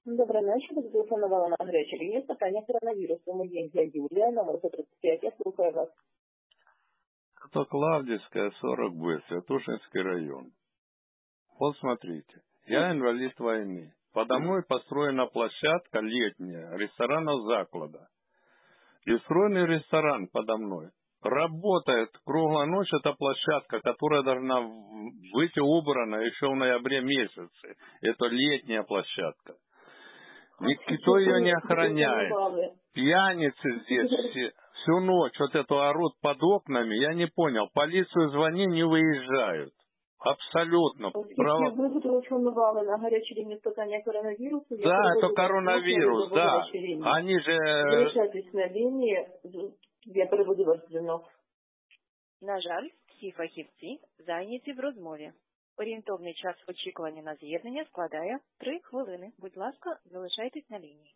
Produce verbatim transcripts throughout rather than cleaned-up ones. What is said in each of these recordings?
Доброй ночи, вы зателефонували на гарячу лінію з питання коронавірусу. Ми є я Юлія, номер сто тридцать пять, я слухаю вас. Это Клавдийская, сорок Б, Святошинский район. Вот смотрите, я инвалид войны. Подо мной построена площадка летняя, ресторанов заклада. И встроенный ресторан подо мной. Работает круглая ночь эта площадка, которая должна быть убрана еще в ноябре месяце. Это летняя площадка. Никто ее не охраняет. Пьяницы здесь все, всю ночь вот эту орут под окнами. Я не понял. Полицию звони, не выезжают. Абсолютно. Право... Ви зателефонували на гарячу лінію з питання коронавірусу. Да, это коронавирус, да. Они же... Залишайтесь на лінії, я переведу ваш дзвінок. На жаль, всі фахівці зайняті в розмові. Орієнтовний час очікування на з'єднання складає три хвилини. Будь ласка, залишайтесь на лінії.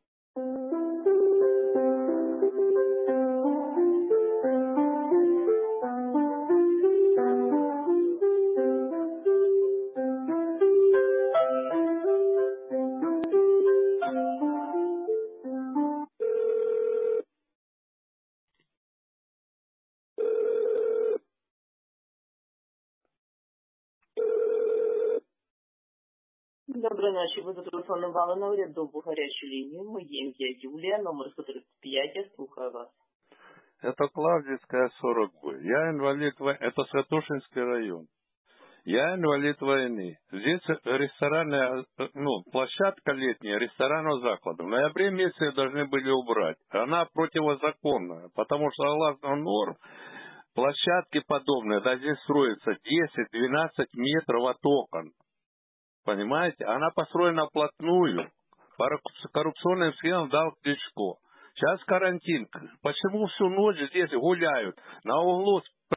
Доброї ночі, ви зателефонували на урядову гарячу лінію. Моє ім'я Юлія, номер сто тридцать пять, я слухаю вас. Это Клавдийская, сорок Б. Я инвалид войны. Это Святошинский район. Я инвалид войны. Здесь ресторанная, ну, площадка летняя, ресторанов заклада. В ноябре месяце должны были убрать. Она противозаконная, потому что согласно норм, площадки подобные, да, здесь строятся десять-двенадцать метров от окон. Понимаете? Она построена вплотную. По коррупционным схемам дал Кличко. Сейчас карантин. Почему всю ночь здесь гуляют? На углу